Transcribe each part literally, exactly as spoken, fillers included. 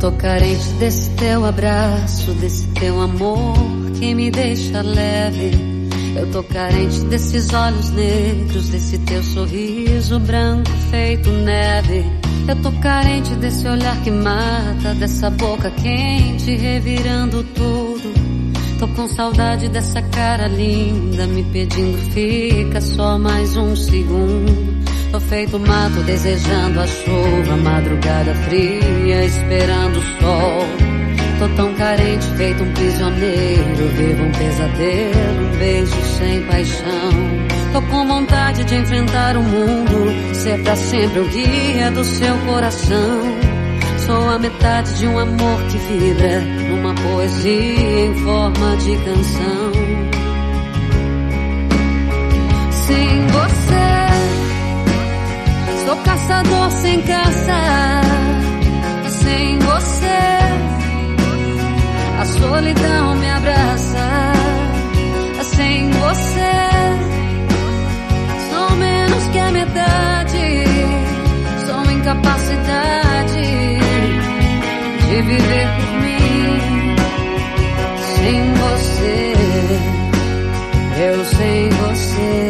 tô carente desse teu abraço, desse teu amor que me deixa leve. Eu tô carente desses olhos negros, desse teu sorriso branco feito neve. Eu tô carente desse olhar que mata, dessa boca quente revirando tudo. Tô com saudade dessa cara linda me pedindo fica só mais um segundo. Tô feito mato desejando a chuva, madrugada fria esperando o sol. Tô tão carente feito um prisioneiro, vivo um pesadelo, um beijo sem paixão. Tô com vontade de enfrentar o mundo, ser pra sempre o guia do seu coração. Sou a metade de um amor que vibra numa poesia em forma de canção. Sem você sou caçador sem caça. Sem você a solidão me abraça. Sem você sou menos que a metade. Sou incapacidade de viver por mim. Sem você, eu sem você.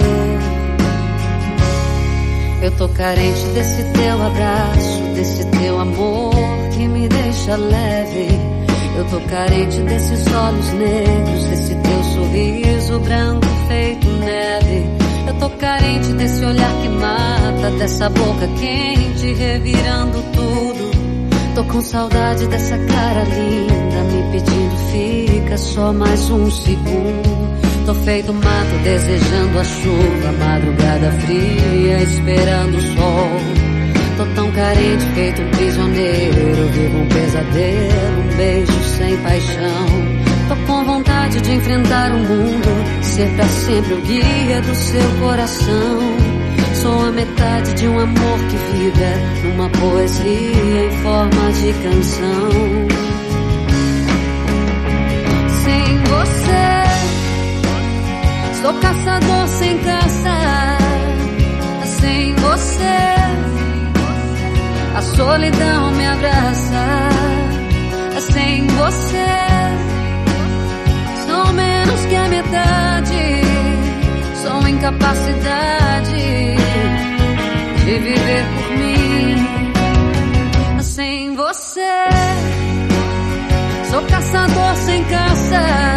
Eu tô carente desse teu abraço, desse teu amor que me deixa leve. Eu tô carente desses olhos negros, desse teu sorriso branco feito neve. Eu tô carente desse olhar que mata, dessa boca quente revirando tudo. Tô com saudade dessa cara linda me pedindo fica só mais um segundo. Tô feito mato desejando a chuva, madrugada fria esperando o sol. Tô tão carente feito um prisioneiro, vivo um pesadelo, um beijo sem paixão. Tô com vontade de enfrentar o mundo, ser pra sempre o guia do seu coração. Sou a metade de um amor que vibra numa poesia em forma de canção. Sem você sou caçador sem caça. Sem você a solidão me abraça. Sem você sou menos que a metade. Sou incapacidade de viver por mim. Sem você sou caçador sem caça.